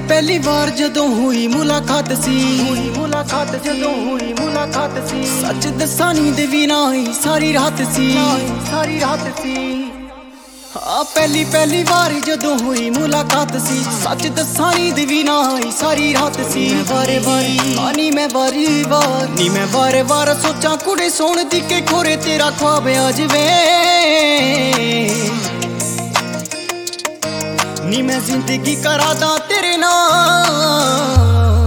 पहली बार जदों हुई मुलाकात सी सच दसा नी देवी ना आई सारी रात सी हाँ पहली बार जदों हुई मुलाकात सी सच दसा नी देवी ना आई सारी रात सी मैं बारे बार सोचा कुड़े सोन दी के खोरे तेरा ख्वाब आ जवे नी मैं जिंदगी करादा तेरे नाल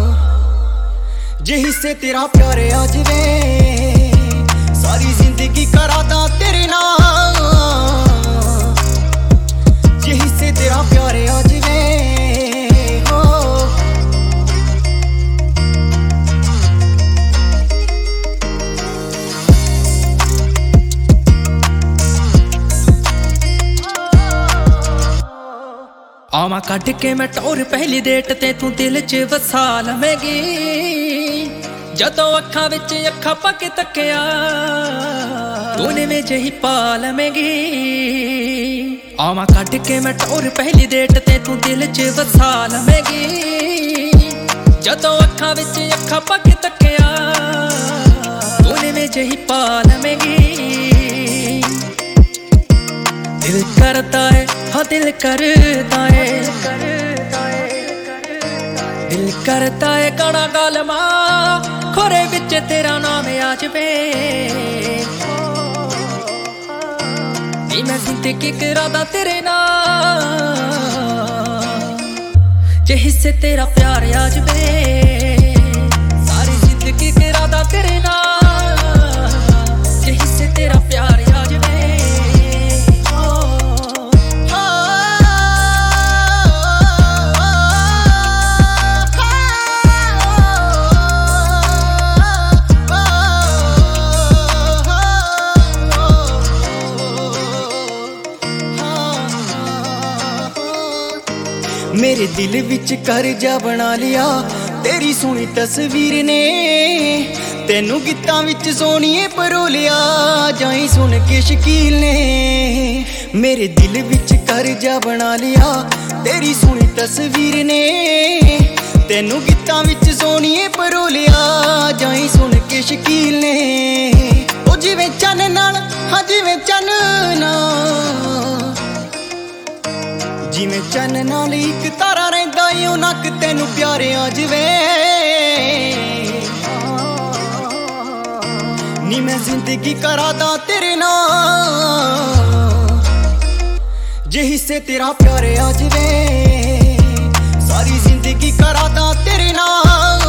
जे हिस्से तेरा प्यार आ जवे सारी जिंदगी करादा तेरे नाल जे हिस्से तेरा प्यार आ जवे आवा कट के मैं टोर पहली डेट ते तू दिल च वसा लवेगी जदों अखां विच अखां पक तकिया तूने में जही पा लवेगी आवा कट के मैं टोर पहली डेट ते तू दिल च वसा लवेगी जदों अखां विच अखां पक तकिया तूने में जही पा लवेगी दिल करता है हाँ दिल करता है कड़ा गालमा खोरे बिच तेरा नाम आ जवे नी मैं जिंदगी करादा तेरे नाल जे हिस्से तेरा प्यार आ जवे सारी जिंदगी करादा तेरे नाल जे हिस्से तेरा प्यार आ जवे मेरे दिल विच कर जा बना लिया तेरी सोहनी तस्वीर ने तेनू गीतां विच सोहणीए परोलिया जाई सुन के शकील ने मेरे दिल विच कर जा बना लिया तेरी सोहनी तस्वीर ने तेनू गीतां विच सोहणीए परोलिया जाई सुन के शकील ने ओ जिवें चन्न नाल हाँ जिवें चन्न नाल जिवें चन्न नाल इक तारा रहिंदा ओ नक तेनू प्यार आ जवे नी मैं जिंदगी करादा तेरे नाल जे हिस्से तेरा प्यार आ जवे सारी जिंदगी करादा तेरे नाल